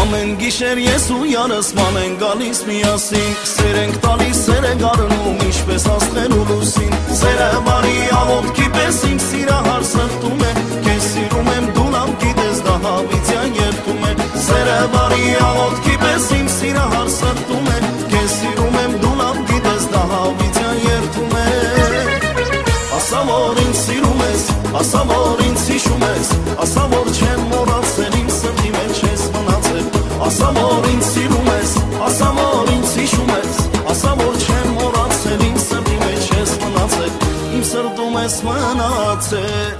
Ամեն գիշեր ես ու յանսման են գալիս միասին Սեր ենք տալիս, սեր ենք արնում, ինչպես աստղեր ու լուսին Սերը բարի աղոտքի պես իմ սիրահար սրտում է Քեզ սիրում եմ, դու լավ գիտես, դա հավիտյան երդում է Սերը բարի աղոտքի պես իմ սիրահար սրտում է Քեզ սիրում եմ, դու լավ գիտես, դա հավիտյան երդում է Ասա որ ինձ սիրում ես, ասա որ ինձ հիշում ես Ասա որ չեմ մոռացել իմ սրտի մեջ ես մնացել Ասա որ ինձ սիրում ես, ասա որ ինձ հիշում ես Ասա որ չեմ մոռացել իմ սրտի մեջ ես մնացել Իմ սրտում ես մնացել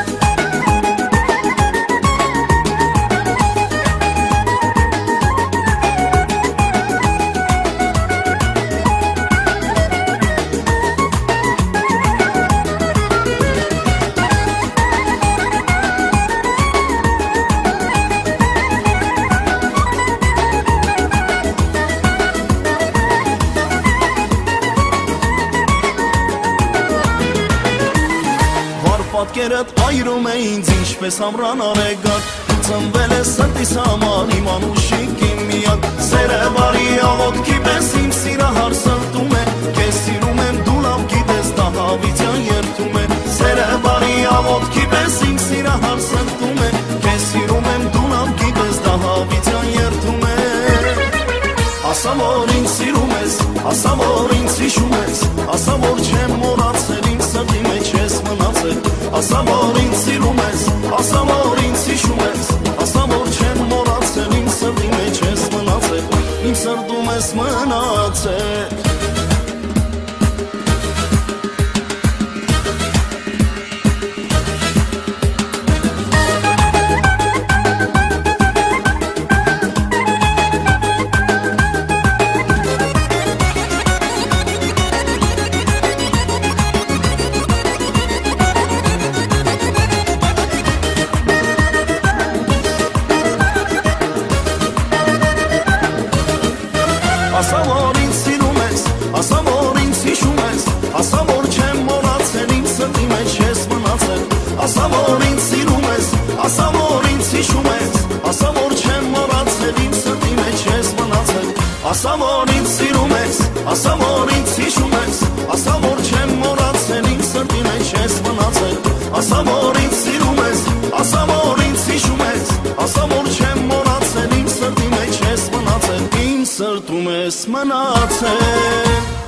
Պատկերդ այրում է ինձ ինչպես ամռան արեգակ Ծնվել ես սրտիս համար իմ անուշիկ իմ միակ Սերը բարի աղոտքի պես իմ սիրահար սրտում է Քեզ սիրում եմ դու լավ գիտես դա հավիտյան երդում է Սերը բարի աղոտքի պես իմ սիրահար սրտում է Քեզ սիրում եմ դու լավ գիտես դա հավիտյան երդում է Ասա որ ինձ սիրում ես, ասա որ ինձ հիշում ես Ասա որ չեմ մոռացել իմ սրտի մեջ ես մնացել Ասա որ ինձ սիրում ես, ասա որ ինձ հիշում ես Ասա որ չեմ մոռացել իմ սրտի մեջ ես մնացել Իմ սրտում ես մնացել Ասա որ ինձ սիրում ես, ասա որ ինձ հիշում ես Ասա որ չեմ մոռացել իմ սրտի մեջ ես մնացել Ասա որ ինձ սիրում ես, ասա որ ինձ հիշում ես Ասա որ չեմ մոռացել իմ սրտի մեջ ես մնացել Ասա որ ինձ սիրում ես, ասա որ ինձ հիշում ես Ասա որ չեմ մոռացել իմ սրտի մեջ ես մնացել Ասա որ ինձ սիրում ես, ասա որ ինձ հիշում ես Ասա որ չեմ մոռացել իմ սրտի մեջ ես մնացել Սրտում ես մնացել